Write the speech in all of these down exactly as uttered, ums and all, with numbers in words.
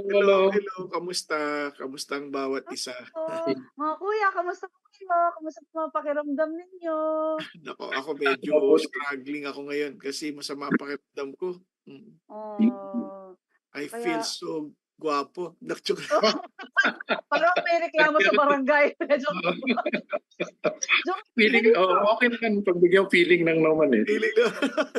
Hello, hello. hello, kamusta? Kamusta ang bawat isa? Oo, mga kuya kamusta po kayo? Kamusta po ang pakiramdam ninyo? Naku, ako medyo Mabuti. struggling ako ngayon kasi masama pakiramdam ko. Mm. Oh, I feel kaya so gwapo. Nak joke oh, lang. parang may reklamo sa barangay. Joke lang po. Joke Feeling, hindi po. oh, okay naman pagbigyan feeling lang naman eh. Feeling na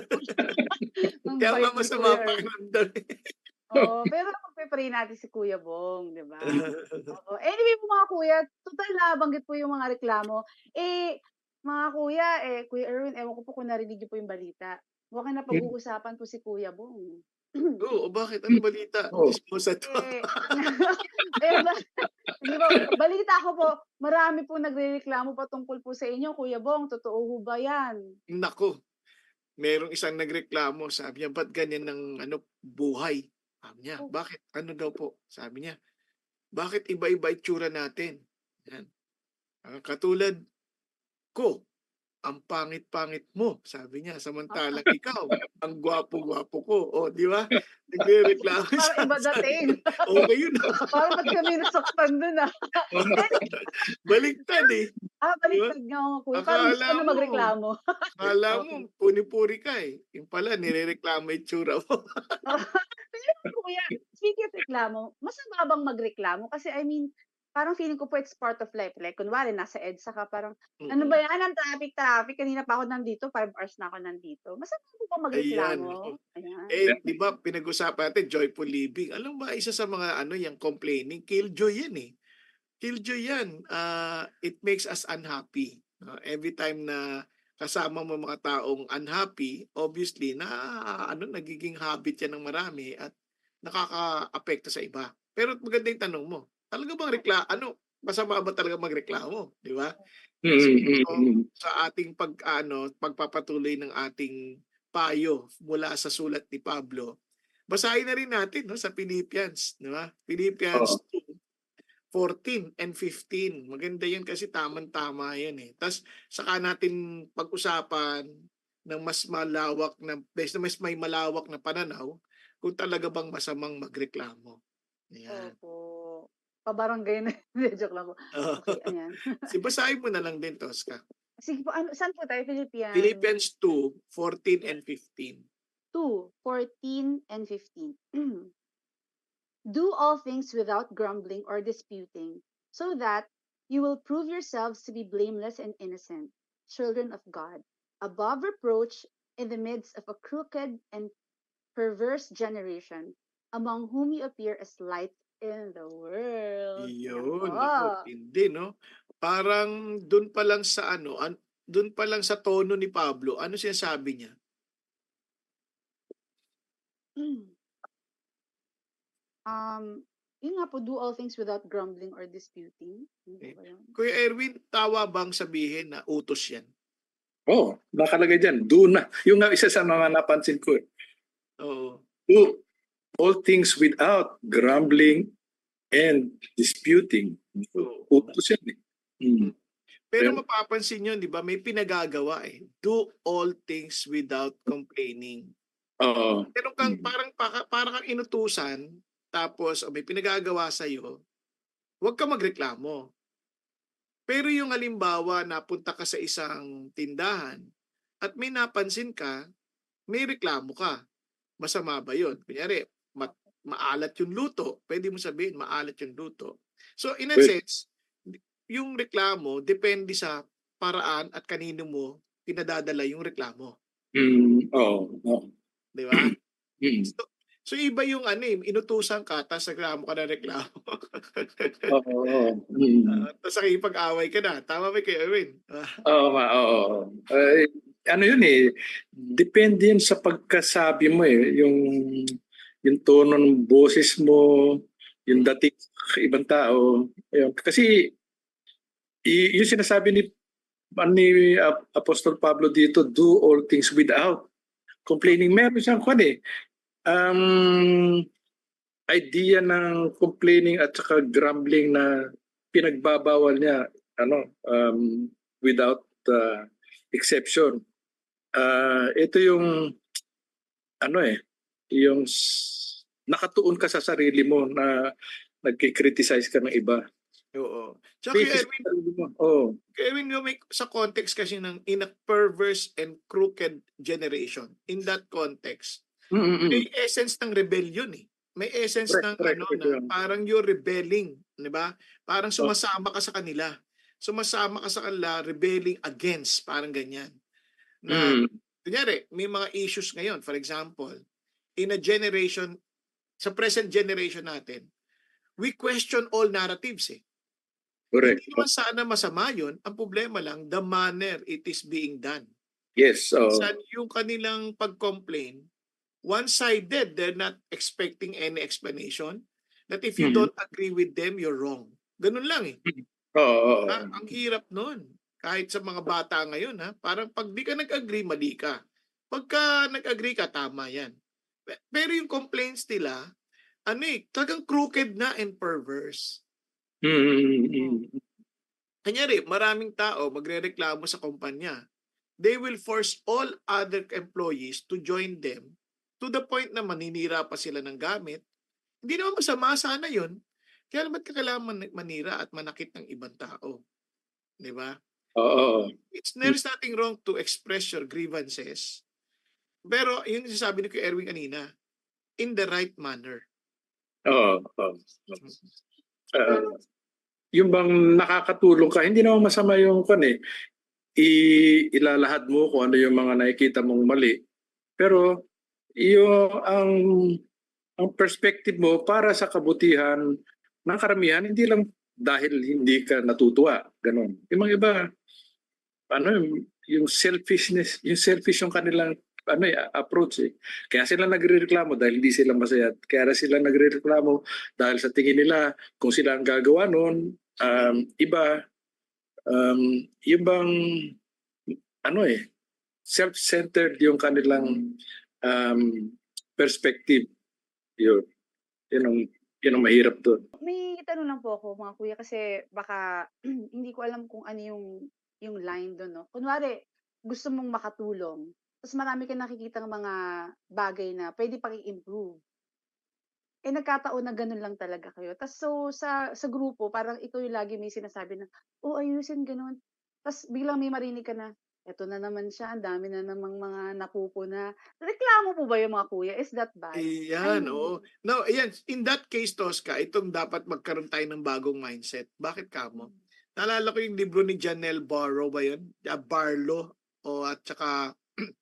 Ang kaya nga bait ni masama Kuya Erwin. pakiramdam, eh. Oo, pero pagpe-pray natin si Kuya Bong, 'di ba? Oo. Anyway po mga kuya, tutal nabanggit po yung mga reklamo. Eh, mga kuya, eh, Kuya Erwin, ewan ko po kung narinig niyo po yung balita. Mukhang Hmm. napag-uusapan po si Kuya Bong. Oo, bakit? Anong balita? Oh. Tsismosan to. Eh, eh, ba hindi po, balita ko po, marami po nagrereklamo patungkol po sa inyo, Kuya Bong, totoo ho ba 'yan? Naku, merong isang nagreklamo, sabi niya, "Ba't ganyan ang ano, buhay?" Sabi niya, Oh, "Bakit? Ano daw po?" Sabi niya, "Bakit iba-iba itsura natin?" Yan. Ah, katulad ko, "Ang pangit-pangit mo," sabi niya, "samantalang ikaw, ang gwapo-gwapo ko." Oh, 'di ba? Nagrereklamo parang siya, iba sabi dating. niya, okey yun, ah. Parang ba't kami nasaktan dun, ah? Baliktad, eh, Ah, 'di ba? baliktad nga nga kuya, parang gusto ko Akala na mo magreklamo. akala mo Okey. puni-puri ka, eh, yun pala nirereklamo itsura mo. Pero kuya, speaking of reklamo, masama bang magreklamo? Kasi I mean, parang feeling ko po it's part of life. Like kunwari nasa EDSA ka parang, "Ano ba Mm. 'yan ang traffic-traffic, kanina pa ako nandito, five hours na ako nandito." Masama po ba Ayan, magreklamo? naku. Ayan. Eh, 'di ba pinag-usapan natin joyful living. Alam mo ba isa sa mga ano yang complaining, killjoy yan, eh. Killjoy yan. Ah, it makes us unhappy. Ah, every time na kasama mo mga taong unhappy, obviously na ano nagiging habit yan ng marami at nakakaapekto sa iba. Pero maganda yung tanong mo. Talaga bang rekla ano, masama ba talaga magreklamo, 'di ba? Mm, mm, So, mm. sa ating pag-aano, pagpapatuloy ng ating payo mula sa sulat ni Pablo, basahin na rin natin 'no sa Philippians, 'di ba? Oo. Philippians two fourteen and fifteen. Maganda 'yan kasi tamang-tama 'yan, eh. Tas saka natin pag-usapan ng mas malawak na bes na mas may malawak na pananaw kung talaga bang masamang magreklamo. Ayan. Opo. Pa-barangay na hindi, joke lang po. Oo. Okey, ayan. Si basahin mo na lang din, Tosca. Sige po, ano saan po tayo? Philippians Philippians two fourteen and fifteen. two fourteen and fifteen. Do all things without grumbling or disputing, so that you will prove yourselves to be blameless and innocent, children of God, above reproach in the midst of a crooked and perverse generation, among whom you appear as light in the world. Ayan Iyon, naku po. tindi 'no? Parang dun pa lang sa ano, an dun pa lang sa tono ni Pablo, ano sinasabi niya? Um, yun nga po, do all things without grumbling or disputing. Ano po Eh, ba yun? Kuya Erwin, tawa bang sabihin na utos 'yan? Oh, nakalagay diyan, do na. Yung nga isa sa mga napansin ko, eh. Oo. Do all things without grumbling and disputing. Oo. Utos yan, eh. Mm. Hmm. Pero Ayan. mapapansin niyo 'di ba may pinagagawa, eh. Do all things without complaining. Oo. Meron kang Mm. parang paka para kang inutusan, tapos o may pinagagawa sa'yo, huwag kang magreklamo. Pero yung halimbawa napunta ka sa isang tindahan at may napansin ka, may reklamo ka, masama ba yun? Kunyari mat maalat yung luto, puwede mong sabihin maalat yung luto. So in a Well, sense, yung reklamo depende sa paraan at kanino mo pinadadala yung reklamo, mm, oo, oo. 'di ba? Mm. So so iba yung ano, eh, inutusan ka ta's reklamo ka ng reklamo. Oo, oo. Mm. Oo, ta's nakikipag-away ka na, tama ba Kuya Erwin? Ah, Oo nga, oo. Ay, ano yun, eh, depende yun sa pagkasabi mo, eh, yung yung tono ng boses mo, yung dating sa ibang tao, ayun. Kasi i yung sinasabi ni ano ni Ap Apostol Pablo dito, do all things without complaining. Meron siyang kwan, eh, um, idea ng complaining at saka grumbling na pinagbabawal niya ano, um, without uh, exception. Ah, ito yung ano, eh, yung s nakatuon ka sa sarili mo na nagki-criticize ka ng iba. Oo. Tsaka Kuya Criticize Erwin, sa sarili mo. Oo. Kuya Erwin, yung may, sa context kasi ng in a perverse and crooked generation, in that context, may Mm-mm. essence ng rebellion eh. May essence Correct, ng correct. ano correct na yun. parang you're rebelling, 'di ba? Parang Oh. sumasama ka sa kanila. Sumasama ka sa kanila, rebelling against, parang ganyan. Na Mm. kunyari, may mga issues ngayon, for example, in a generation, sa present generation natin, we question all narratives eh. Correct. Hindi naman sana masama yun. Ang problema lang, the manner it is being done. Yes. Oh. Minsan, yung kanilang pag-complain, one-sided. They're not expecting any explanation. That if you Mhm. don't agree with them, you're wrong. Ganun lang eh. Oo. oo, Ah, oo. ang hirap nun. Kahit sa mga bata ngayon, ha? Parang pag di ka nag-agree, mali ka. Pagka nag-agree ka, tama yan. Pe- Pero yung complaints nila, ano eh, talagang crooked na and perverse. Mm-mm. Kanyari, maraming tao magrereklamo sa kumpanya. They will force all other employees to join them to the point na maninira pa sila ng gamit. Hindi naman masama sana yun. Kaya naman kailangan man- manira at manakit ng ibang tao. Di ba? Oo. It's, there's nothing wrong to express your grievances. Pero yun yung sabi ni Kuya Erwin kanina, in the right manner. Oo. oo. Uh, yung bang nakakatulong ka, hindi naman masama yung kan eh. I, ilalahad mo kung ano yung mga nakikita mong mali. Pero yung ang ang perspective mo para sa kabutihan ng karamihan, hindi lang dahil hindi ka natutuwa, ganon. Yung mga iba, ano yung- yung selfishness, yung selfish yung kanilang ano eh, approach eh. Kaya sila nagrereklamo dahil hindi sila masaya. Kaya sila nagrereklamo dahil sa tingin nila kung sila ang gagawa noon, um, iba, um, yung bang ano eh, self-centered yung kanilang um, perspective. Yun. Yun ang, yun ang mahirap doon. May tanong lang po ako mga kuya kasi baka hindi ko alam kung ano yung yung line doon, no? Kunwari, gusto mong makatulong, tapos marami kang nakikitang mga bagay na pwede pang i-improve. Eh nagkataon na ganun lang talaga kayo. Tapos so sa sa grupo, parang ikaw yung lagi may sinasabi na, "Oh, ayusin ganun." Tapos biglang may marinig ka na, "Eto na naman siya, ang dami na namang mga napupuna." Reklamo po ba yung mga kuya? Is that bad? I Iyan, mean, oo. Now, ayan, in that case, Tosca, itong dapat magkaroon tayo ng bagong mindset. Bakit ka mo? Naalala ko yung libro ni Janelle Barrow ba yun? Ah, Barlow o at saka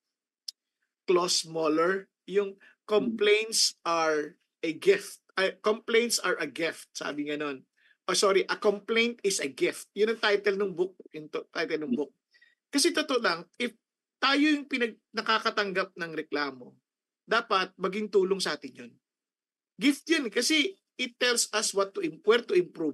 Klaus Moller, yung complaints are a gift. Ay, complaints are a gift, sabi nga nun. Oh, sorry, a complaint is a gift. Yun ang title ng book, yung to- title ng book. Kasi totoo lang, if tayo yung pinag nakakatanggap ng reklamo, dapat maging tulong sa atin yun. Gift yun kasi it tells us what to im- where to improve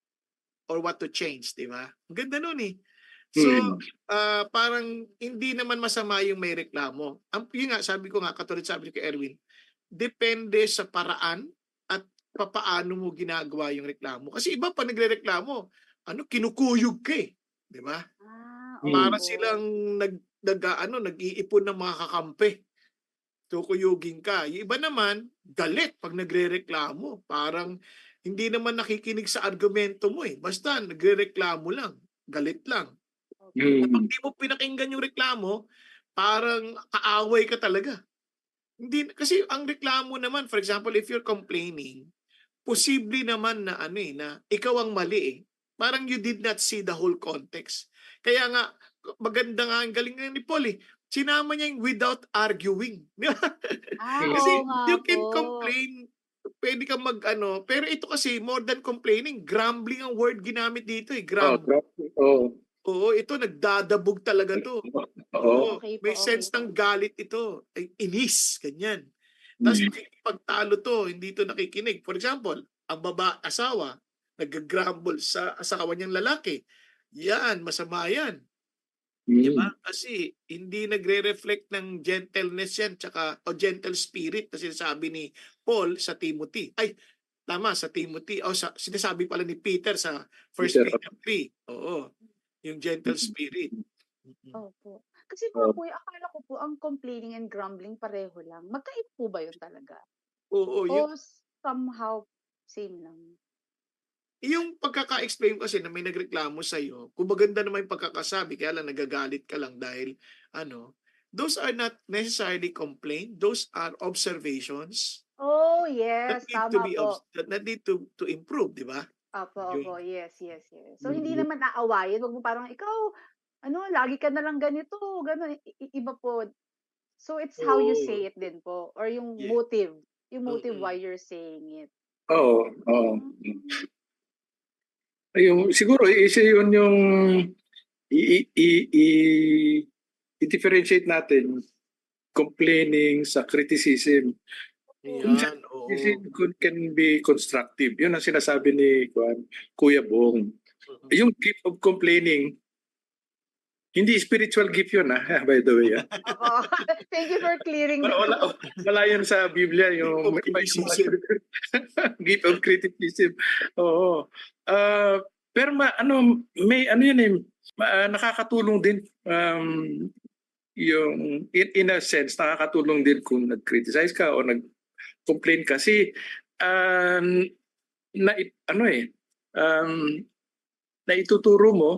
or what to change, di ba? Ang ganda nun eh. So, Hmm. ah, parang hindi naman masama yung may reklamo. Ang yun nga, sabi ko nga, katulad sabi ni kay Erwin, depende sa paraan at papaano mo ginagawa yung reklamo. Kasi iba pa nagrereklamo, ano, kinukuyog ka eh. Di ba? ah, Hmm. Para opo. silang nag, nag ano, nag-iipon ng mga kakampi. Kukuyugin ka. Yung iba naman, galit pag nagrereklamo. Parang hindi naman nakikinig sa argumento mo eh. Basta nagrereklamo lang. Galit lang. Opo. Kapag Hmm. di mo pinakinggan yung reklamo, parang kaaway ka talaga. Hindi, kasi ang reklamo naman, for example, if you're complaining, posible naman na ano eh, na ikaw ang mali eh. Parang you did not see the whole context. Kaya nga, maganda nga ang galing nga ni Paul eh. Sinama niya yung without arguing. Di ba? Ah, Kasi oo nga you po. can complain, pwede kang mag ano, pero ito kasi more than complaining, grumbling ang word ginamit dito eh, Oh, grumble. grabe. Oh. Oo, ito nagdadabog talaga to. Oo. Oo, Okay po, may okay sense po. ng galit ito. Ay, inis, ganyan. Tapos Hmm. pagtalo to, hindi to nakikinig. For example, ang baba, asawa, nag-grumble sa asawa niyang lalaki. Yan, masama yan. Di ba? Hmm. Kasi hindi nagre-reflect ng gentleness yan, tsaka, o gentle spirit na sinasabi ni Paul sa Timothy. Ay, tama, sa Timothy. O sa, sinasabi pala ni Peter sa First Peter. Peter three. Oo, yung gentle spirit. Mm-mm. Opo. Kasi mga Oh. kuya, akala ko po ang complaining and grumbling pareho lang. Magkaiba po ba yun talaga? Oo, yun O somehow same lang? yung pagkaka-explain kasi na may nagreklamo sa'yo, kung maganda naman yung pagkakasabi kaya lang nagagalit ka lang dahil ano, those are not necessarily complaint, those are observations Oh, that yes, need to tama be obs po. that that need to to improve, 'di ba? Opo, Yun. opo. Yes, yes, yes. So, hindi Mm. naman aawayin, wag mo parang, "Ikaw ano, lagi ka na lang ganito," gano'n. I i iba po. So, it's how you Oo, say it din po or yung yeah, motive, yung motive why mm. you're saying it. Oo, oo. Hmm, Yung siguro isa yun yung i i i i i-differentiate natin complaining sa criticism. opo. Minsan Ayan, oo. criticism can can be constructive. Yun ang sinasabi ni Kuan, Kuya Bong. Mm. Yung gift of complaining, hindi spiritual gift yun ah, by the way. Ah. Opo. Thank you for clearing Wala, that wala, po. wala yun sa Biblia, Gift yung of may, may mga criticism. gift of criticism. Oo. Ah, pero ma, ano, may ano yun eh, ma- ah, nakakatulong din um, yung in, in a sense nakakatulong din kung nag-criticize ka o nag-complain kasi um, na ano eh um, na ituturo mo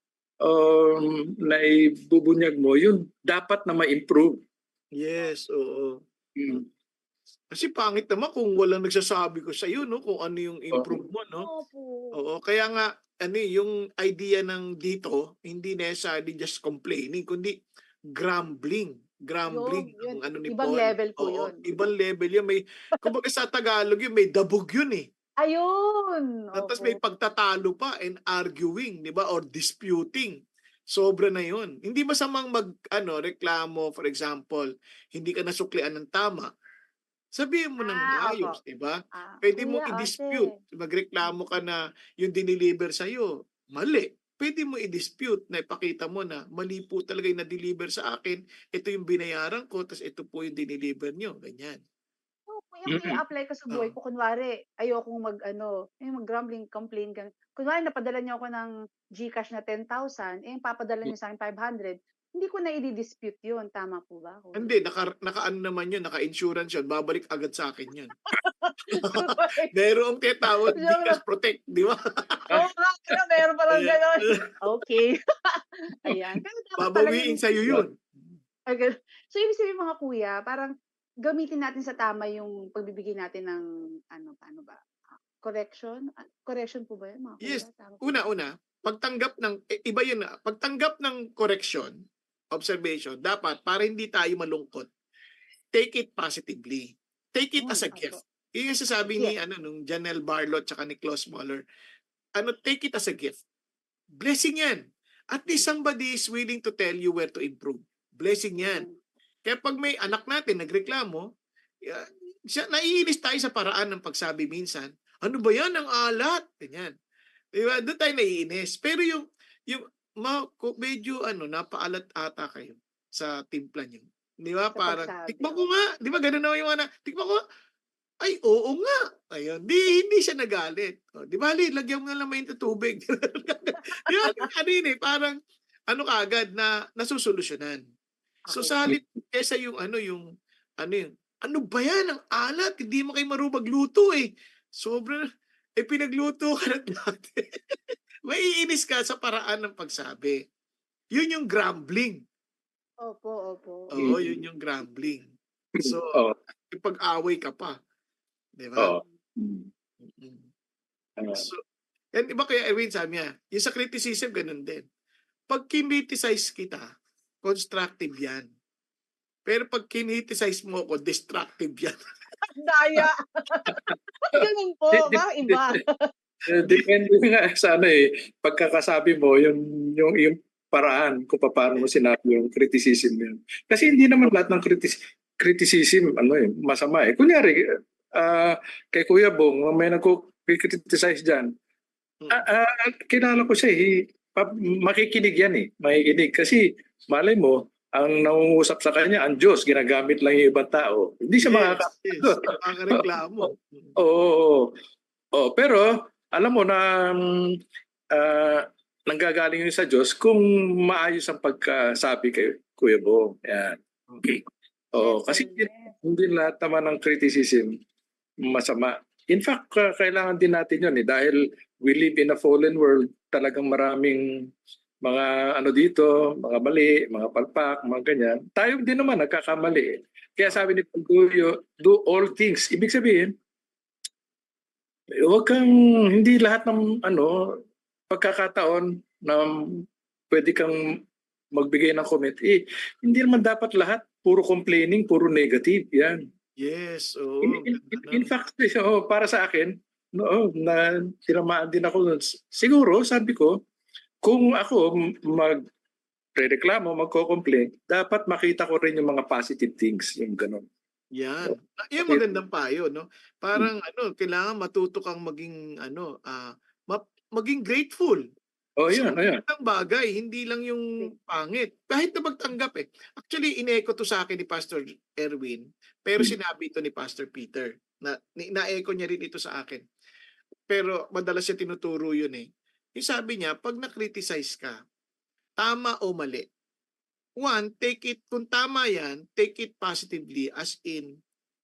um, na ibubunyag mo yun dapat na ma-improve. Yes, oo. Mm. Kasi pangit naman kung walang nagsasabi ko sa'yo 'no, kung ano yung Oo. improve mo 'no. Opo. Oo, kaya nga ano, eh, yung idea ng dito, hindi necessarily just complaining kundi grumbling. Yun, Grumbling yun. ang ano ni Ibang Paul, level po oo, yun. ibang level yun. May kumbaga sa Tagalog yun, may dabog yun, eh. Ayun! Na ta's Opo. may pagtatalo pa and arguing, 'di ba, or disputing. Sobra na 'yun. Hindi masamang mag-ano, reklamo, for example, hindi ka nasuklian ng tama, sabihin mo ng Ah, opo. maayos, 'di ba? Ah, Puwede "Kuya, mong ate." i-dispute, magreklamo ka na yung dineliver sa'yo, mali. Puwede mo i-dispute na ipakita mo na, "Mali po talaga yung na-deliver sa akin, ito yung binayaran ko, ta's ito po yung dineliver niyo." Ganyan. Oo, yung Mm. i-a-apply ko sa buhay Oo. ko kunwari ayokong mag-ano, yung mag-grumbling, complain gan kunwari napadala niyo ako ng GCash na ten thousand, eh, yung papadala niyo sa'kin five hundred, hindi ko na idi-dispute yun, tama po ba, kuya? Hindi, naka naka-ano naman 'yun, naka-insurance 'yun, babalik agad sa'kin 'yun. Kunwari Merong tinatawag joke lang. GCash Protect, 'di ba? Oo nga pala, meron palang Ayan, gano'n. Okey. Ayan, pero dapat pala babawiin yung sa'yo 'yun. ah, gano'n. So, ibig sabihin mga kuya, parang gamitin natin sa tama yung pagbibigay natin ng ano, paano ba, ah, correction? Ah, correction po ba yun mga kuya, Yes, tama po ba? una-una, pagtanggap ng eh, iba 'yun, ah, pagtanggap ng correction, observation, dapat para hindi tayo malungkot, take it positively. Take it as Yun, a opo. gift. 'Yun yung sasabi ni Gift. ano, nung Janelle Barlot tsaka ni Klaus Moller, ano, take it as a gift. Blessing 'yan. At least somebody is willing to tell you where to improve. Blessing 'yan. Mm. Kaya 'pag may anak natin nagreklamo, ya siya naiinis tayo sa paraan ng pagsabi minsan, "Ano ba 'yan, ang alat." Ganyan. 'Di ba, do'n tayo naiinis. Pero yung yung ma ku medyo ano, napaalat ata kayo sa timpla niyo. 'Di ba, Sa parang, pagsabi, "Tikman ko opo. nga." 'Di ba gano'n naman yung mga na, "Tikman ko nga." "Ay, oo nga." Ayun, 'di hindi siya nagalit. "Oh, 'di bale lagyan mo na lang mainit na tubig." 'Di ba, ano yun, eh, parang ano kaagad na nasusolusyunan. So, Okey sa po. halip kaysa yung ano, yung ano yun, "Ano ba yan, ang alat, hindi mo kayo marunong magluto, eh." Sobra eh, pinagluto ka na dati. Maiinis ka sa paraan ng pagsabi. Yun yung grumbling. Opo, opo. Oo, Mm. yun yung grumbling. So, Oo. ipag-away ka pa, 'di ba? Oo. Mm. Mm. Ah, So, yan iba kaya Erwin sabi niya, yung sa criticism ganun din. 'Pag kinriticize kita, constructive yan. Pero 'pag kinriticize mo ako, destructive yan. Daya. Ba't gano'n po? di- di- Parang di- iba. eh, Di depende nga sa ano eh, pagkakasabi mo, yung, yung, yung paraan kung paano mo sinabi yung criticism mo yun. Kasi hindi naman lahat ng critis criticism ano eh, masama eh. Kunyari, ah, kay Kuya Bong, may nagko-criticize dyan. mm. Ah, ah, kilala ko siya eh. Pa- makikinig yan eh. Makikinig. Kasi malay mo, ang nangungusap sa kanya, ang Diyos, ginagamit lang yung ibang tao. Hindi siya Yes, yes. makakasagot. Makakareklamo. Mm. Oo, oo, oo. Pero, alam mo na mm, ah, nanggagaling yun sa Diyos kung maayos ang pagkasabi kay Kuya Bong. Yan. Mm. Oo, kasi hindi, Gentleness. hindi lahat naman ng criticism masama. In fact, ka- kailangan din natin yun eh, dahil we live in a fallen world, talagang maraming mga ano dito, mga mali, mga palpak, mga ganyan. Tayo din naman nagkakamali eh. Kaya sabi ni Pagduyo, do all things. Ibig sabihin, huwag kang, hindi lahat ng ano, pagkakataon na pwede kang magbigay ng comment. Eh, hindi naman dapat lahat puro complaining, puro negative. Yan. Yes, In, oo, in, ganda in, in nun. fact, oh, para sa akin, no, na tinamaan din ako nun. Siguro, sabi ko, kung ako mag reklamo, magko-complain, dapat makita ko rin yung mga positive things, yung ganun. Yan. Ah, Yan Bakit? magandang payo, no? Parang ano, kailangan matuto kang maging ano, ah, ma- maging grateful Oh, sa yan, ayan. magandang bagay, hindi lang yung pangit. Kahit na magtanggap eh. Actually, in-echo to sa akin ni Pastor Erwin, pero Hmm. sinabi ito ni Pastor Peter. Na, ni- na-echo niya rin ito sa akin. Pero madalas siya tinuturo yun eh. Yung sabi niya, pag na-criticize ka, tama o mali, one, take it, kung tama yan, take it positively as in,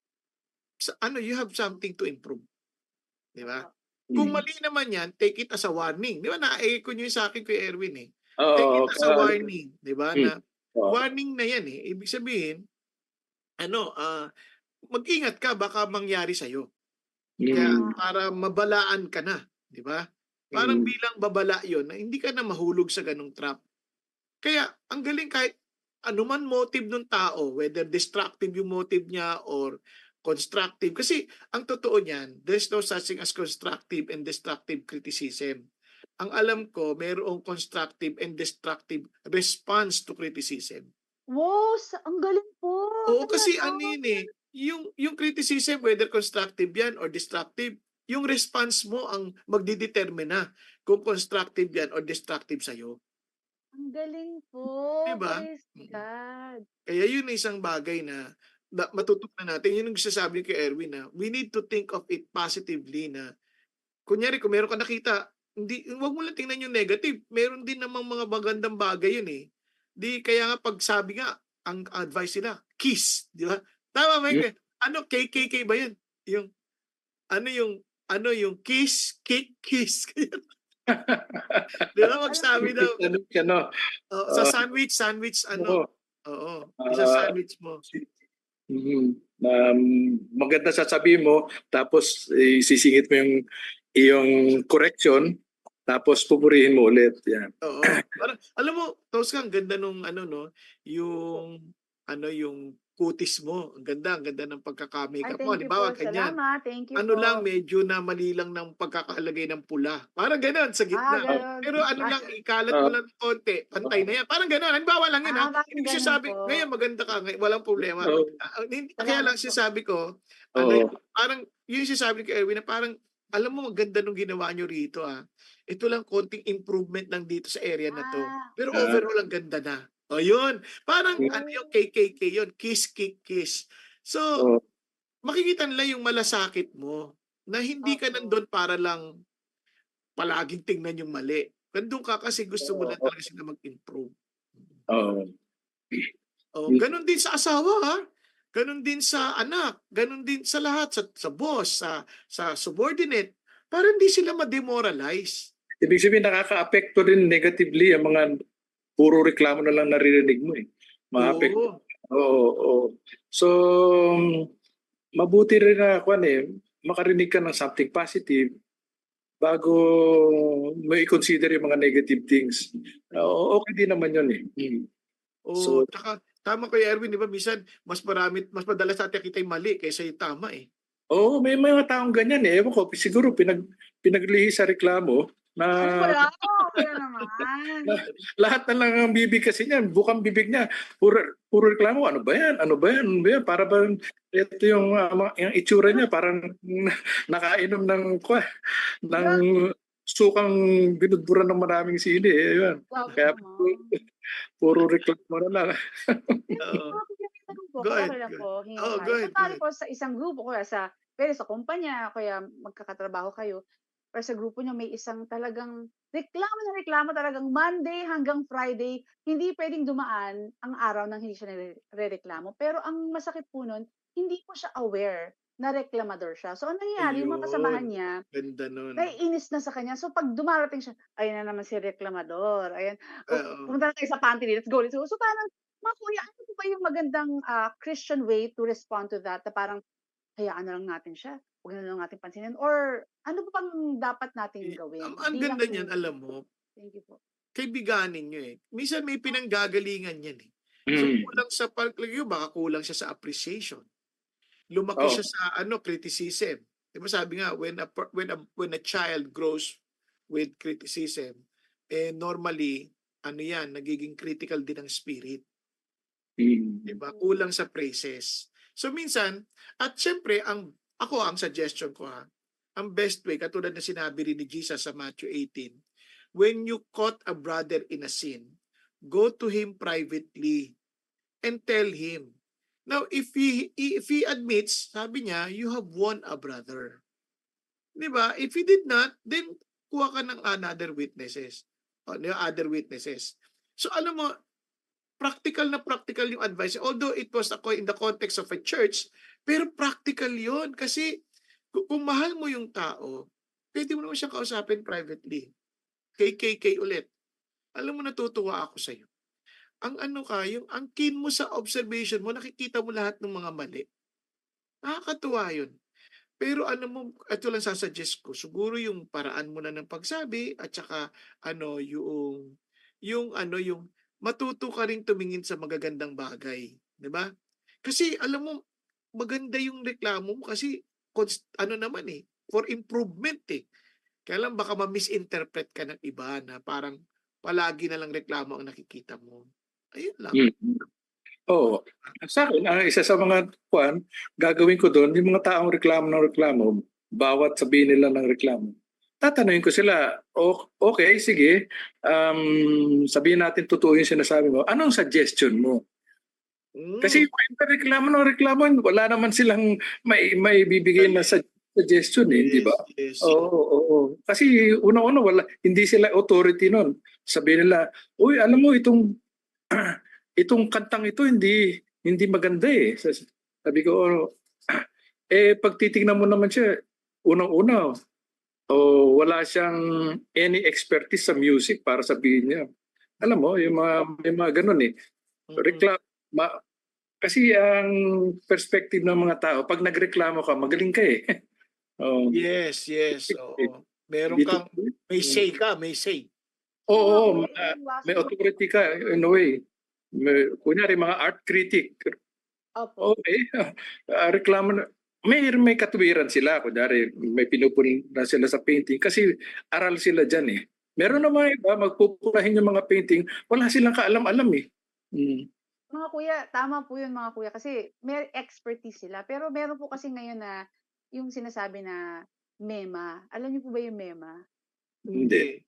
sa, ano, you have something to improve. Di ba? Kung Hmm. mali naman yan, take it as a warning. Di ba? Na-echo nyo yung sa akin kay Erwin eh. Take it Oo, as a ka- warning. Di ba? hmm. Na Oo. warning na yan eh. Ibig sabihin, ano, ah, mag-ingat ka, baka mangyari sa'yo. Kaya Hmm. para mabalaan ka na. Di ba? Parang Hmm. bilang babala yon na hindi ka na mahulog sa ganong trap. Kaya ang galing kahit anuman motive ng tao, whether destructive yung motive niya or constructive. Kasi ang totoo niyan, there's no such thing as constructive and destructive criticism. Ang alam ko, mayroong constructive and destructive response to criticism. Wow, sa ang galing po. Oo, kasi Talaga. ano yun eh, yung, yung criticism, whether constructive yan or destructive, yung response mo ang magdidetermine na kung constructive yan or destructive sa'yo. Ang galing po. Diba? Praise Mm. God. Kaya yun ay isang bagay na, na matutunan natin. Yun yung sasabi kay Erwin na we need to think of it positively na kunyari kung meron ka nakita, hindi, wag mo lang tingnan yung negative. Meron din namang mga magandang bagay yun eh. Di kaya nga pag sabi nga, ang advice nila, kiss, di ba? Tama ba Hmm. yun? Ano, K K K ba yun? Yung, ano yung, ano yung kiss, kick, kiss. Di ba? Magsabi daw, Ano, ano, oh, sa ah, sandwich, sandwich, oo, ano, oo, isa ah, sandwich mo. mhm. Um, maganda sasabihin mo, tapos eh, sisingit mo yung iyong correction, tapos pupurihin mo ulit. Yan. Oo. Parang alam mo, Tosca, ang ganda nung ano 'no, yung ano, yung kutis mo. Ang ganda, ang ganda ng Ay, pagkaka-makeup mo. thank you po. Halimbawa ganyan, Salamat. Thank you ano po. lang medyo na mali lang ng pagkakalagay ng pula. Parang gano'n sa Ah, gitna. Ah, gano'n. Pero ano lang, ikalat mo ah, lang ng konti, pantay na 'yan. Parang gano'n. Halimbawa lang 'yun, ha. Ah, Hindi parang ko gano'n sinasabi, po. ngayon maganda ka, ngay walang problema. oo, Ah, hindi kaya Salamat lang po. sinasabi ko, ano, oo. parang 'yun yung sinasabi ko kay Erwin na parang, alam mo ang ganda nung ginawa niyo rito, ah. Ito lang konting improvement lang dito sa area na 'to. Ah, Pero Ah, overall ang ganda na. Oh, yun. Parang hmm, ano yung oh. K K K yun, kiss, kick, kiss. So, oo, makikita nila yung malasakit mo na hindi ka Opo. nandun para lang palaging tingnan yung mali. Nandun ka kasi gusto mo lang oo, talaga sila mag-improve. oo. Oh, Hmm. ganun din sa asawa, ha? Ganun din sa anak, ganun din sa lahat, sa, sa boss, sa, sa subordinate, para hindi sila ma-demoralize. Ibig sabihin nakaka-apekto rin negatively ang mga puro reklamo na lang naririnig mo eh. Ma-apekto. Oo. Oo, oo. So, um, mabuti rin na kwan eh, makarinig ka ng something positive bago mo i-consider yung mga negative things. Oo, okay din naman yun eh. Hmm. Oo, So, tsaka tama Kuya Erwin, 'di ba minsan mas marami mas madalas natin nakita yung mali kaysa yung tama, eh. oo, may mga taong ganyan eh. Ewan ko, siguro pinag, pinaglihi sa reklamo na Ano ba 'yan? Kayo naman. La lahat na lang ang bibig kasi niyan, bukang bibig niya, puro puro reklamo, "Ano ba 'yan? Ano ba 'yan? Ano ba 'yan?" Para bang ito yung, ah, ma yung itsura niya parang nakainom ng kwa ng Grabe sukang binudburan ng maraming sili, eh, yun. grabe Kaya naman. puro reklamo na lang. Hindi Oo. po, may tanong po Go ako, ahead, okey lang go ahead. po, hingi ako Oo, go payo. ahead, go Kunwari ahead. po sa isang grupo o kaya sa puwede sa kumpanya o kaya magkakatrabaho kayo or sa grupo niyo may isang talagang reklamo na reklamo talagang Monday hanggang Friday, hindi puwedeng dumaan ang araw ng hindi siya nare rereklamo. Pero ang masakit po nun, hindi po siya aware. na reklamador siya. So, ang nangyayari, yung mga kasamahan Ayun, niya, ganda nun. naiinis na sa kanya. So, pag dumarating siya, "Ayan na naman si reklamador, ayan, o Oo. pumunta na tayo sa pantry, let's go, let's go." So, parang, mga kuya, ano po ba yung magandang, ah, Christian way to respond to that, na parang, hayaan na lang natin siya, huwag na lang natin pansinin, or ano pa bang dapat nating I ang gawin ang bilang ganda niyan, alam mo, thank you po. kaibiganin niyo, eh. Minsan may pinanggagalingan yan, eh. So, Mm. kulang sa paglayo baka kulang siya sa appreciation. Lumaki Oo. siya sa ano, criticism. 'Di ba sabi nga, when a per when a when a child grows with criticism, eh, normally ano yan, nagiging critical din ang spirit. 'Di Mm. ba? Kulang sa praises. So minsan at siyempre ang ako ang suggestion ko, ha, ang best way katulad ng sinabi rin ni Jesus sa Matthew eighteen, when you caught a brother in a sin, go to him privately and tell him. Now, if he if he admits, sabi niya, you have won a brother. 'Di ba? If he did not, then kuha ka ng another witnesses. O, di ba, other witnesses. So alam mo, practical na practical yung advice. Although it was ako in the context of a church, pero practical yun. Kasi kung, kung mahal mo yung tao, pwede mo naman siyang kausapin privately. K K K ulit. Alam mo, natutuwa ako sa'yo. Ang ano ka, yung ang keen mo sa observation mo, nakikita mo lahat ng mga mali. Nakakatuwa yun. Pero ano mo, ito lang sasuggest ko, siguro yung paraan mo na ng pagsabi at saka ano, yung yung ano, yung matuto ka ring tumingin sa magagandang bagay, 'di ba? Kasi alam mo, maganda yung reklamo mo kasi const ano naman, eh, for improvement, eh. Kaya lang baka ma-misinterpret ka ng iba na parang palagi na lang reklamo ang nakikita mo. Ayun lang. Mm. Oo. Sa'kin, ang isa sa mga kuwan, gagawin ko dun, yung mga taong reklamo ng reklamo, bawat sabihin nila ng reklamo, tatanungin ko sila, "O okey, sige, um, sabihin natin totoo yung sinasabi mo, anong suggestion mo?" Kasi Hmm, yung iba reklamo ng reklamo, wala naman silang mai maibibigay na galing. sug suggestion, eh, 'di ba? Yes, yes. Oo, oo. Kasi unang-una wala hindi sila authority nun. Sabihin nila, "Uy, alam mo itong itong kantang ito hindi hindi maganda, eh." Sas sabi ko, "Oh," eh, 'pag titignan mo naman siya, unang-una, oh, wala siyang any expertise sa music para sabihin niya. Alam mo yung mga may mga gano'n, eh. Mm. Rekla ma Kasi ang perspective ng mga tao 'pag nagreklamo ka magaling ka, eh. Oo. Yes, yes, oo. Meron Dito kang may say ka, may say. Oo nga oo, kuya, ma may iniiwasan ko po. authority ka in a way. May kunyari mga art critic, Opo. okey, ah, reklamo na may may katuwiran sila kunyari may pinupuri na sila sa painting kasi aral sila diyan, eh. Meron namang iba magpupurahin yung mga painting, wala silang kaalam-alam, eh. Hmm. Mga kuya, tama po yun mga kuya kasi may expertise sila. Pero meron po kasi ngayon na yung sinasabi na MEMA. Alam niyo po ba yung MEMA? Hindi. Hindi.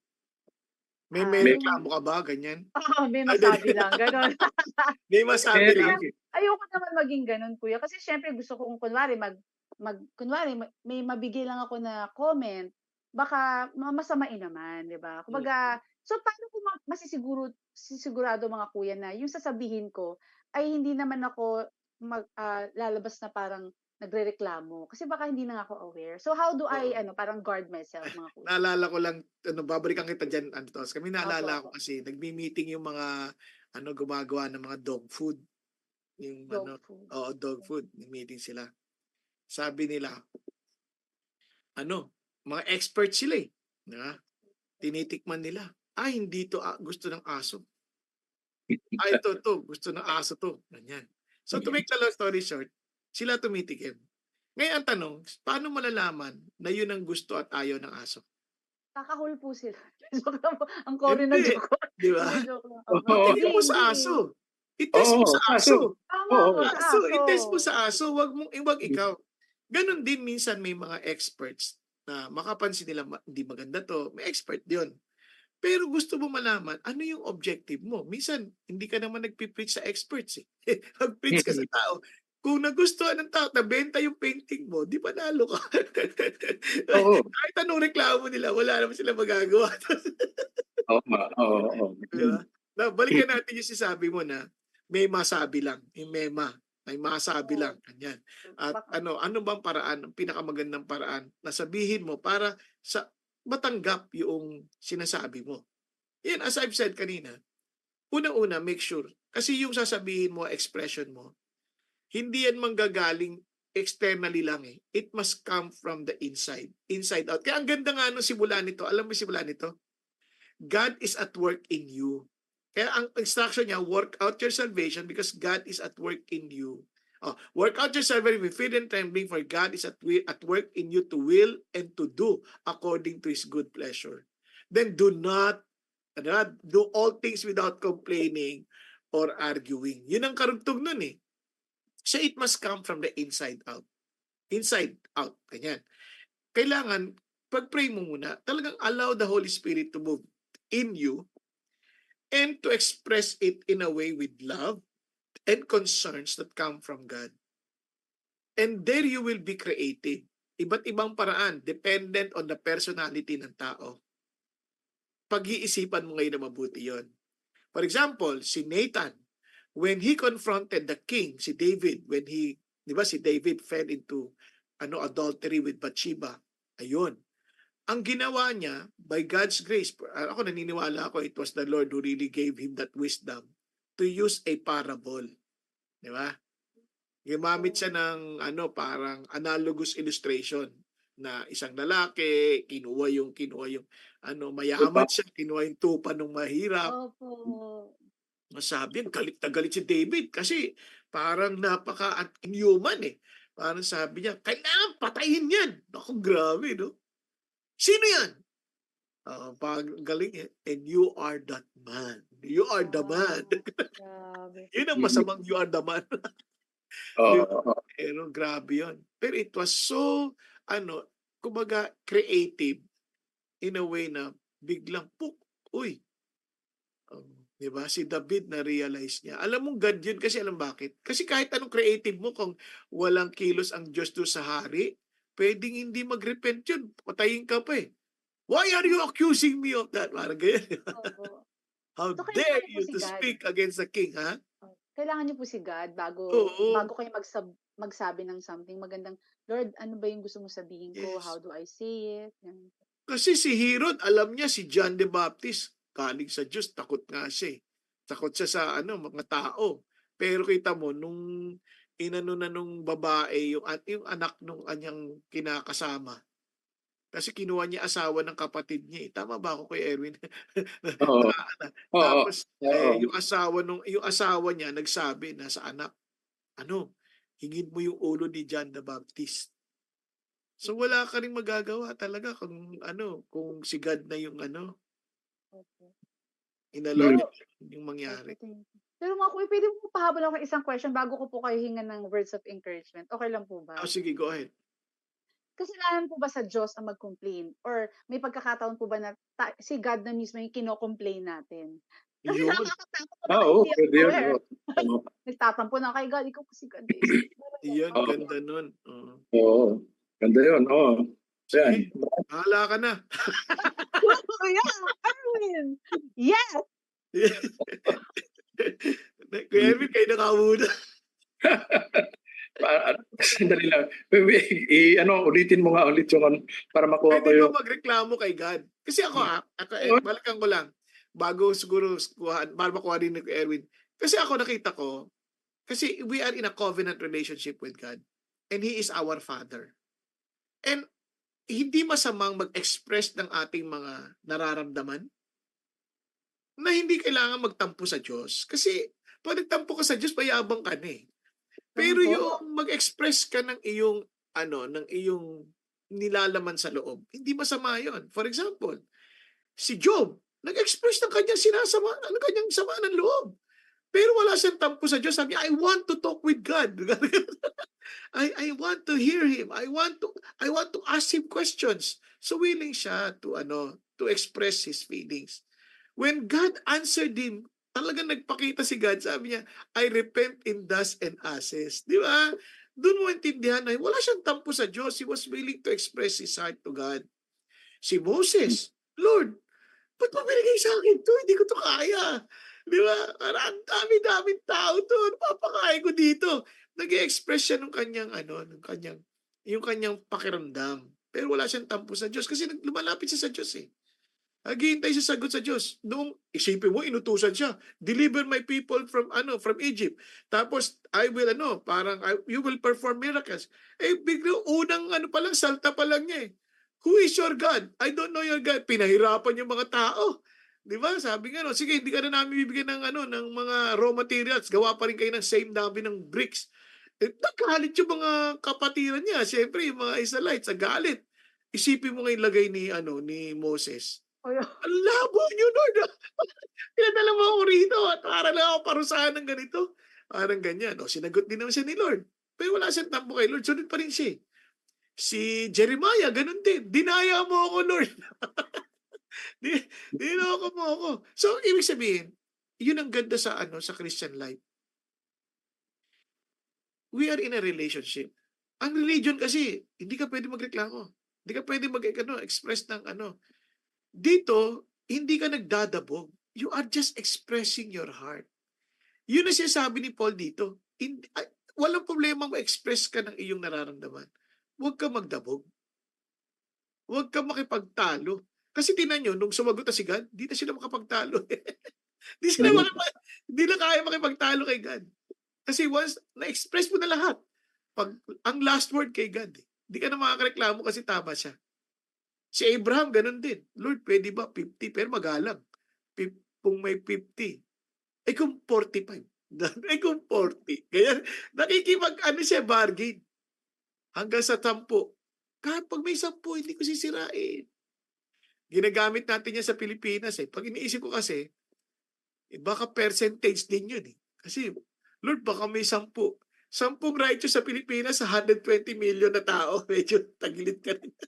May Ah, may May yung reklamo ka ba, ganyan? oo, may Ah, hindi. masabi lang, gano'n. May masabi Kaya lang? meron, ayoko naman maging gano'n kuya kasi siyempre gusto ko kung kunwari mag mag kunwari ma may mabigay lang ako na comment, baka ma masamain naman, 'di ba? Mm. Kumbaga, so paano ko ma masisiguro sisigurado mga kuya na yung sasabihin ko ay hindi naman ako mag ah, lalabas na parang nagrereklamo kasi baka hindi na nga ako aware. So how do I Oo. ano, parang guard myself mga kuya? Naalala ko lang, ano, babalikan kita diyan, Antos. Kami Opo, naalala ko opo. kasi nagmi-meeting yung mga ano, gumagawa ng mga dog food, yung Dog ano, food. oo, dog food, nag-meeting sila. Sabi nila, ano, mga expert sila, eh, 'di ba? Tinitikman nila, "Ay hindi 'to, ah, gusto ng aso. Ay ito 'to, gusto ng aso 'to." Ganyan. So to make the long story short, sila tumitikim. Ngayon ang tanong, paano malalaman na yun ang gusto at ayaw ng aso? Kakahol po sila. Joke lang po, ang corny ng Hindi, joke ko. 'di ba? Hindi, joke lang. Opo. oo, Hindi, I-tingin mo hindi. sa aso. I-test mo oo, sa kaso aso. Tama po, oo. sa Aso, aso. i-test mo sa aso, wag mong eh, wag ikaw. Gano'n din minsan may mga experts na makapansin nila ma hindi maganda 'to, may expert 'yun. Pero gusto mo malaman ano yung objective mo. Minsan hindi ka naman nagpi-preach sa experts, eh. Mag-preach ka sa tao. Kung nagustuhan ng tao, nabenta yung painting mo, 'di panalo ka. Oo, Kahit anong reklamo nila, wala naman silang magagawa. tama, oo, oo. 'Di ba? Na balikan natin yung sinasabi mo na may masabi lang, yung MEMA. May masabi Oo. lang, ganyan. At Baka ano, ano bang paraan, ang pinakamagandang paraan na sabihin mo para sa matanggap yung sinasabi mo? Yan, as I've said kanina, unang-una, make sure. Kasi yung sasabihin mo, expression mo, hindi yan manggagaling externally lang eh. It must come from the inside. Inside out. Kaya ang ganda nga nung simula nito. Alam mo yung simula nito? God is at work in you. Kaya ang instruction niya, work out your salvation because God is at work in you. Oh, work out your salvation with fear and trembling, for God is at, wi- at work in you to will and to do according to His good pleasure. Then do not, ano, do all things without complaining or arguing. Yun ang karugtog nun eh. So it must come from the inside out. Inside out. Ganyan. Kailangan, pag-pray mo muna, talagang allow the Holy Spirit to move in you and to express it in a way with love and concerns that come from God. And there you will be creative. Iba't ibang paraan, dependent on the personality ng tao. Pag-iisipan mo ngayon na mabuti yon. For example, si Nathan, when he confronted the king, si David, when he, di ba si David fell into ano adultery with Bathsheba. Ayun. Ang ginawa niya, by God's grace, ako naniniwala ako, it was the Lord who really gave him that wisdom to use a parable. Di ba? Gumamit siya ng ano, parang analogous illustration na isang lalaki, kinuha yung, kinuha yung, ano, mayaman siya, kinuha yung tupa ng mahirap. Opo. Masabi, galit na galit si David kasi parang napaka-inhuman eh. Parang sabi niya, kailangan patayin yan. Naku, grabe, no? Sino yan? Uh, pag galing eh, and you are that man. You are the man. Grabe. Yun ang masamang you are the man. Oo. Pero grabe yun. Pero it was so, ano, kumbaga, creative in a way na biglang, puk, uy. Um, di ba? Si David na-realize niya. Alam mong God yun kasi alam bakit? Kasi kahit anong creative mo, kung walang kilos ang Diyos doon sa hari, pwedeng hindi mag-repent yun. Patayin ka pa eh. Why are you accusing me of that? Parang ganyan. Opo. How So, dare kailangan niyo po you si to God. speak against the king, ha? Oh, Kailangan niyo po si God bago Oo. bago kayo magsab magsabi ng something magandang, Lord, ano ba yung gusto mo sabihin ko? Yes. How do I say it? Ganun po. Kasi si Herod, alam niya si John the Baptist, galing sa Diyos, takot nga siya eh. Takot siya sa ano, mga tao. Pero kita mo, nung inano na nung babae, yung, at yung anak nung kanyang kinakasama, kasi kinuha niya asawa ng kapatid niya eh. Tama ba ako kay Erwin? Oo. Oo. Tapos Oo. eh, yung asawa nung yung asawa niya nagsabi na sa anak, ano, hingin mo yung ulo ni John the Baptist. So wala ka ring magagawa talaga kung ano, kung si God na yung ano, Opo. inalaw Pero, yung mangyari. opo, thank you. Pero mga kuya, pwede mo pahabol ako ng isang question bago ko po kayo hingan ng words of encouragement. Okay lang po ba? Oh, sige, go ahead. Kasalanan po ba sa Diyos ang mag-complain? Or may pagkakataon po ba na ta- si God na mismo yung kino-complain natin? Kasi Yun. nakakatakot po Ah, na oo, hindi ako pwede yun. aware. Oo. Nagtatampo na kay God, ikaw kasi God is. Iyon, Oo. ganda nun. Oo. Oo. Ganda yun. Oo. Yan. Sige, bahala ka na. Yeah, Erwin! Yes! Kuya Erwin, kayo nakauna. Pa- Sandali lang. I, ano, ulitin mo nga ulit yung ano, para makuha ko Pwede yung... ba magreklamo kay God? Kasi ako ha, ako, eh, balikan ko lang. Bago siguro kuhaan, para makuha din ni Kuya Erwin. Kasi ako nakita ko, kasi we are in a covenant relationship with God. And He is our Father. And hindi masamang mag-express ng ating mga nararamdaman na hindi kailangan magtampo sa Diyos. Kasi pag nagtampo ka sa Diyos, mayabang ka na eh. Pero Ganun po. yung mag-express ka ng iyong ano, ng iyong nilalaman sa loob, hindi masama 'yon. For example, si Job, nag-express ng kanyang sinasama, ano kanyang sama ng loob. Pero wala siyang tampo sa Diyos. Sabi niya, I want to talk with God. I I want to hear him. I want to I want to ask him questions. So willing siya to ano, to express his feelings. When God answered him, talagang nagpakita si God, sabi niya, I repent in dust and ashes. Di ba? Doon mo intindihan na wala siyang tampo sa Diyos. He was willing to express his heart to God. Si Moses, Lord, ba't mo binigay sa akin to? Hindi ko to kaya. Di ba? Parang ang dami-daming tao do'n, papakain ko dito. Nag-e-express siya nung kanyang ano, nung kanyang yung kanyang pakiramdam. Pero wala siyang tampo sa Diyos kasi nag lumalapit siya sa Diyos, eh. Naghihintay sa sagot sa Diyos. Noong isipin mo inutusan siya, "Deliver my people from ano, from Egypt." Tapos, "I will ano, parang I you will perform miracles." Eh, biglang unang ano pa lang, salta pa lang niya, eh. "Who is your God? I don't know your God." Pinahirapan yung mga tao. 'Di ba? Sabi nga, no, "Sige, hindi ka na namin bibigyan ng ano, ng mga raw materials. Gawa pa rin kayo ng same dami ng bricks." Eh, nagalit yung mga kapatiran niya. Siyempre, yung mga Israelites, nagalit. Isipin mo nga yung lagay ni ano, ni Moses. Kaya Ang labo niyo Lord, ah. Pinadala mo ako rito at para lang ako parusahan ng ganito. Parang ganyan. O, sinagot din naman siya ni Lord. Pero wala siyang tampo kay Lord. Sunod pa rin siya, eh. Si Jeremiah, ganun din. "Dinaya mo ako, Lord." Ni niloko mo ako. So, ibig sabihin, yun ang ganda sa ano, sa Christian life. We are in a relationship. Ang religion kasi, hindi ka pwede magreklamo. Hindi ka pwede mag ano, express ng ano. Dito, hindi ka nagdadabog. You are just expressing your heart. Yun ang sinasabi ni Paul dito. Hindi, ay, walang problema ma-express ka ng iyong nararamdaman. Huwag ka magdabog. Huwag ka makipagtalo. Kasi tingnan nyo, nung sumagot na si God, di na sila makapagtalo. Di sila Mm. makipag, di na kaya makipagtalo kay God. Kasi once na-express mo na lahat, pag ang last word kay God, eh. Di ka na makakareklamo kasi tama siya. Si Abraham ganun din. Lord, pwede ba fifty? Pero magalang. Fif kung may fifty. Eh kung forty-five? Eh kung forty? Ganyan. Nakikipag-ano siya, bargain. Hanggang sa sampu. Kahit pag may sampu, hindi ko sisirain. Ginagamit natin yan sa Pilipinas, eh. Pag iniisip ko kasi, eh, baka percentage din yun, eh. Kasi, Lord, baka may sampu. Sampung righteous sa Pilipinas sa one hundred twenty million na tao. Medyo tagilid ka rin.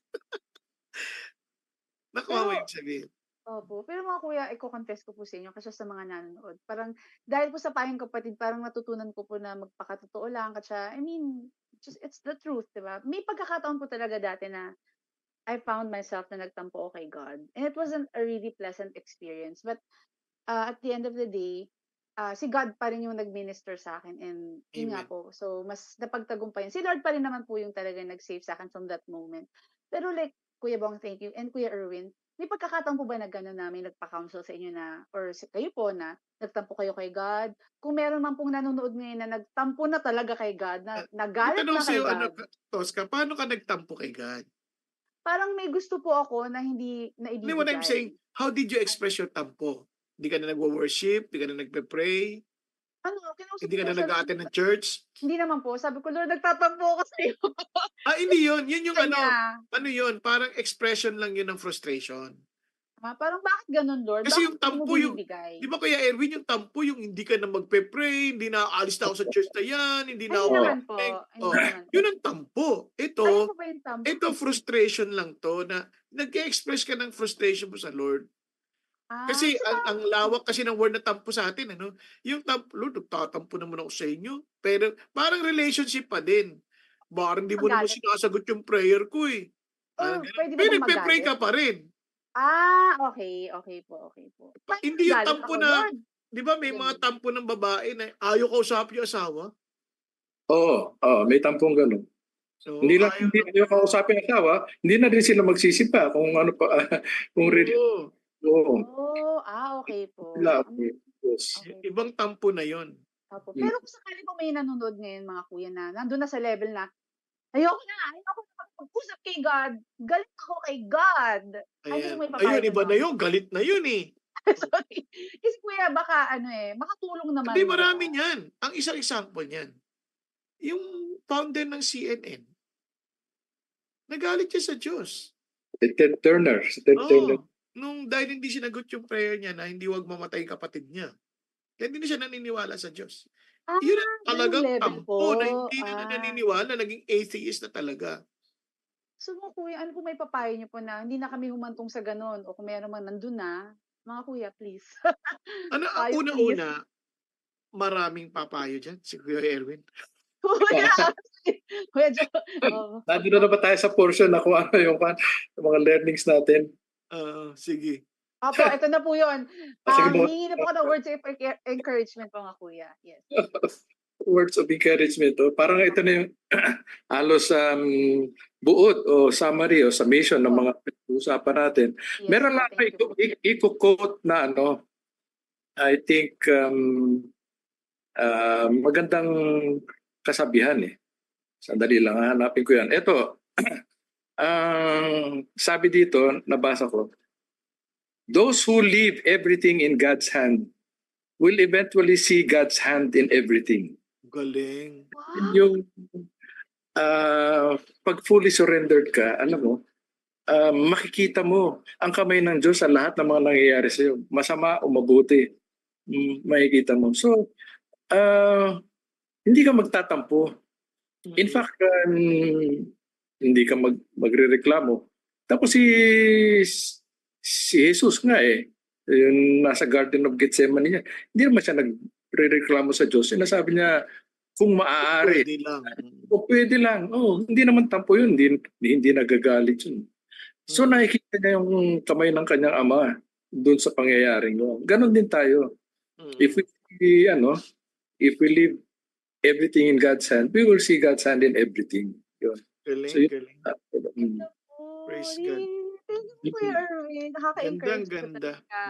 Nakuha mo pero yung sabihin. opo, pero mga kuya, iko-confess ko po sa inyo kasi sa mga nanonood, parang dahil po sa payong kapatid, parang natutunan ko po na magpakatotoo lang kasi I mean, just it's the truth, 'di ba? May pagkakataon po talaga dati na I found myself na nagtampo ako kay God. And it wasn't a really pleasant experience. But uh, at the end of the day, uh, si God pa rin yung nag-minister sa akin. And yun nga Amen. po, so mas napagtagumpayan. Si Lord pa rin naman po yung talaga nag-save sa akin from that moment. Pero like, Kuya Bong, thank you. And Kuya Erwin, may pagkakataon po ba na gano'n namin nagpa-counsel sa inyo na, or si, kayo po na, nagtampo kayo kay God? Kung meron man pong nanonood ngayon na nagtampo na talaga kay God, na Ah, may nagalit tanong na kay sa'yo, ano, God, ka- Tosca, paano ka nagtampo kay God? parang may gusto po ako na hindi I mean, what I'm naibibigay. saying, how did you express your tampo? Hindi ka na nagwo-worship, hindi ka na nagpe-pray, Ano, kinausap hindi ko ka po na siya, nag-a-attend ng church? hindi naman po. Sabi ko, "Lord, nagtatampo ako sa'yo." Ah, hindi yun. Yun yung Sa ano, niya. ano yun, parang expression lang yun ng frustration. Ah, parang, "Bakit gano'n, Lord? Kasi Bakit yung hindi mo tampo yung, binibigay?" di ba kaya Erwin, yung tampo yung hindi ka na magpe-pray, hindi na aalis na ako sa church na yan, hindi Ay, na hindi ako Oo. naman po, kikinig. hindi Oh, naman po. yun ang tampo. Ayun po Ito, ba yung tampo? ito frustration lang to na nag-express ka ng frustration mo sa Lord. Ah, Kasi kasi ang parang ang lawak kasi ng word na tampo sa atin ano, yung tampo, "Lord, nagtatampo naman ako sa inyo." Pero parang relationship pa din. Parang di mo naman magalit. sinasagot yung prayer ko, eh. Or Parang gano'n. puwede ba Pero bang nagpe-pray magalit? ka pa rin. Ah, okey, okey po, okey po. Pa Paano hindi yung nagalit tampo ako, na, "Lord," di ba may mga gano'n? tampo ng babae na ayaw kausapin yung asawa? Oo, oo, may tampong gano'n. Oo, Hindi lang ayaw hindi ng ayaw kausapin ang asawa, hindi na din sila magsisi pa kung ano pa, kung rela oo, oo, Oh, ah, okey po. sila Hmm, yes. yung okey po. ibang tampo na yun. Opo. Hmm. Pero kung sakali po may nanonood ngayon mga kuya na nandun na sa level na, "Ayoko na, ayoko na makipag-usap kay God, galit ako kay God." Ano Ayan. pong maipapayo Ayun, niyo iba mga na yun, kuya? galit na yun, eh. Oh, Sorry. Kasi kuya baka ano, eh, makatulong hindi, naman, 'di marami ba? niyan. Ang isang example niyan, yung founder ng C N N, nagalit siya sa Diyos. Si Ted Turner, si Ted Turner. Oo, nung dahil hindi sinagot yung prayer niya na hindi 'wag mamatay yung kapatid niya. Kaya hindi na siya naniniwala sa Diyos. Ah, Yun ang gano'ng talagang level po. tampo na hindi na Ah. naniniwala, naging atheist na talaga. So mga kuya, ano po maipapayo niyo po na hindi na kami humantong sa gano'n o kung meron man nandun na, mga kuya please. Ano, ang Payo please. una-una, maraming papayo diyan, si Kuya Erwin. Kuya, medyo oo. Nandun na ba tayo sa portion na kung ano yung, yung mga learnings natin? Oo, sige. Opo, ito na po yun. Ah, sige Um, po. hingi na po ako ng words of encour- encouragement po nga kuya. Yes. Words of encouragement. Oh. Parang ito na yung halos um, buod o summary o summation ng Opo. mga usapan natin. Yes Meron po, lang ako thank you po. i- i- i-quote na ano, I think um, ah, magandang kasabihan eh. Sandali lang, hanapin ko yan. Ito, ang sabi dito, nabasa ko, those who leave everything in God's hand will eventually see God's hand in everything. Galing. Wow. Yung ah, pag fully surrendered ka, alam mo, ah, makikita mo ang kamay ng Diyos sa lahat ng mga nangyayari sa iyo. Masama o mabuti, mm, makikita mo. So, ah, hindi ka magtatampo. In Mm. fact, um, hindi ka mag magrereklamo. Tapos si si Jesus nga eh, yung nasa Garden of Gethsemane niya, hindi naman siya nagrereklamo sa Diyos. Sinasabi niya, kung maaari, Pwede lang. Mm. o pwede lang. Oh, hindi naman tampo yun, hindi, hindi nagagalit yun. So Mm. nakikita niya yung kamay ng kanyang ama doon sa pangyayaring yun. Ganon din tayo. If Mm. we, ano, if we leave everything in God's hand, we will see God's hand in everything. Yun. So Galing, yun. galing. uh, mm. Ito po. Praise God. Thank you po Kuya Erwin. Gandang Nakaka-encourage po ganda. talaga.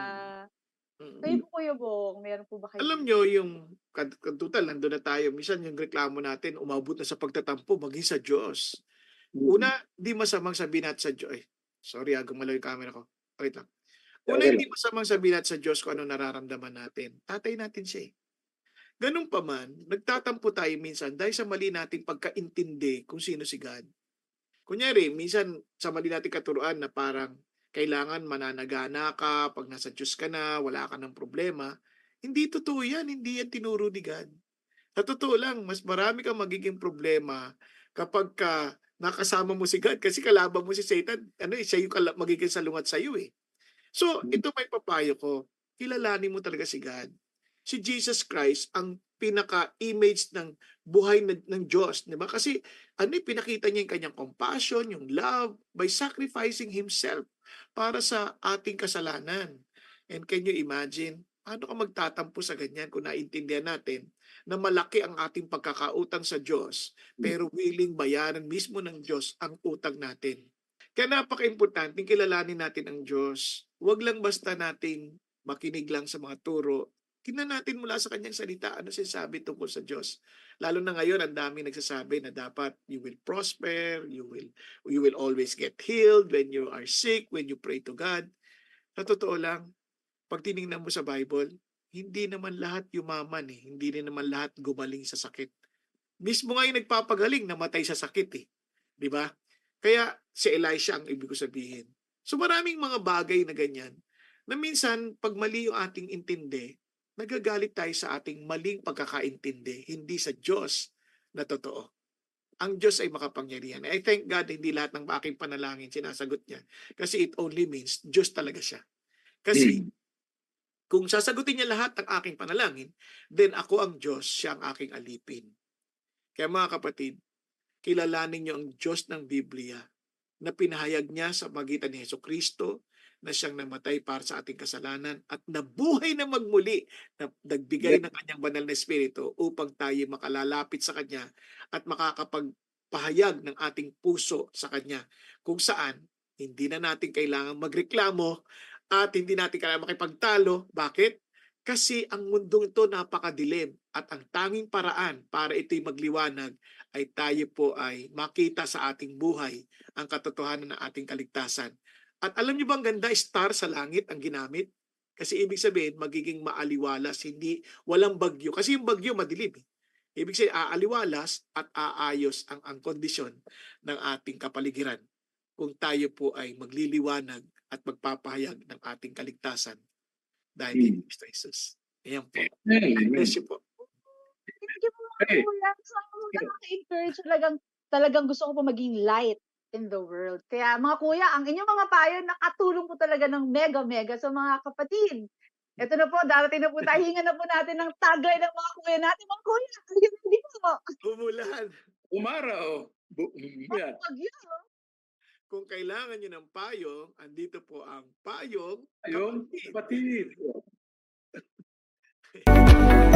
Mm. Kayo Mm. po Kuya Bong, meron po ba kayo? Alam nyo yung kad- total, nandun na tayo. Minsan yung reklamo natin, umabot na sa pagtatampo, maging sa Diyos. Una, di masamang sabihin natin sa Diyos. Ay, sorry, ah, gumalaw yung camera ko. Wait lang. Una, Okay hindi masamang sabihin natin sa Diyos kung ano nararamdaman natin. Tatay natin siya eh. Ganun pa man, nagtatampo tayo minsan dahil sa mali nating pagkaintindi kung sino si God. Kunyari, minsan sa mali nating katuruan na parang kailangan mananagana ka, pag nasa Diyos ka na, wala ka ng problema. Hindi totoo yan, hindi yan tinuro ni God. Sa totoo lang, mas marami kang magiging problema kapag ka nakasama mo si God kasi kalaban mo si Satan, ano eh, siya yung kala- magiging salungat sa iyo eh. So, ito may papayo ko. Kilalanin mo talaga si God. Si Jesus Christ ang pinaka-image ng buhay ng, ng Diyos, di ba? Kasi ano eh, pinakita niya yung kanyang compassion, yung love by sacrificing himself para sa ating kasalanan. And can you imagine? Paano ka magtatampo sa ganyan kung naintindihan natin na malaki ang ating pagkakautang sa Diyos pero willing bayaran mismo ng Diyos ang utang natin. Kaya napaka-importante kilalanin natin ang Diyos. Huwag lang basta nating makinig lang sa mga turo. Tingnan natin mula sa kanyang salita ano sinasabi tungkol sa Diyos. Lalo na ngayon ang daming nagsasabi na dapat you will prosper, you will you will always get healed when you are sick, when you pray to God. Sa totoo lang, pag tiningnan mo sa Bible, hindi naman lahat yumaman eh. Hindi rin naman lahat gumaling sa sakit. Mismo nga yung nagpapagaling, namatay sa sakit eh. Di ba? Kaya si Elisha ang ibig ko sabihin. So maraming mga bagay na ganyan na minsan pag mali yung ating intindi, nagagalit tayo sa ating maling pagkakaintindi, hindi sa Diyos na totoo. Ang Diyos ay makapangyarihan. I thank God hindi lahat ng aking panalangin sinasagot niya kasi it only means Diyos talaga siya. Kasi Mm. kung sasagutin niya lahat ng aking panalangin, then ako ang Diyos, siya ang aking alipin. Kaya mga kapatid, kilalanin niyo ang Diyos ng Biblia na pinahayag niya sa pagitan ni Hesukristo na siyang namatay para sa ating kasalanan at nabuhay na magmuli na nagbigay ng kanyang banal na espiritu upang tayo makalalapit sa kanya at makakapagpahayag ng ating puso sa kanya kung saan hindi na natin kailangang magreklamo at hindi natin kailangan makipagtalo. Bakit? Kasi ang mundong ito napakadilim at ang tanging paraan para ito'y magliwanag ay tayo po ay makita sa ating buhay ang katotohanan ng ating kaligtasan. At alam niyo bang ganda, star sa langit ang ginamit? Kasi ibig sabihin, magiging maaliwalas, hindi, walang bagyo. Kasi yung bagyo madilim. Eh. Ibig sabihin, aaliwalas at aayos ang, ang kondisyon ng ating kapaligiran kung tayo po ay magliliwanag at magpapahayag ng ating kaligtasan dahil kay Mm. Kristo Jesus. Ayan po. Amen. Bless you po. Thank you po Hey. Kuya. So, nakaka-encourage talagang talagang gusto ko po maging light in the world. Kaya mga kuya, ang inyong mga payo nakatulong po talaga ng mega-mega sa mga kapatid. Ito na po, darating na po tayo. Hingan na po natin ng tagay ng mga kuya natin. Mga kuya, hindi po. Umulan. Umaraw. Bu- mm, yan. Bagyo. kung kailangan nyo ng payong, andito po ang Payong Ayun, Kapatid. kapatid.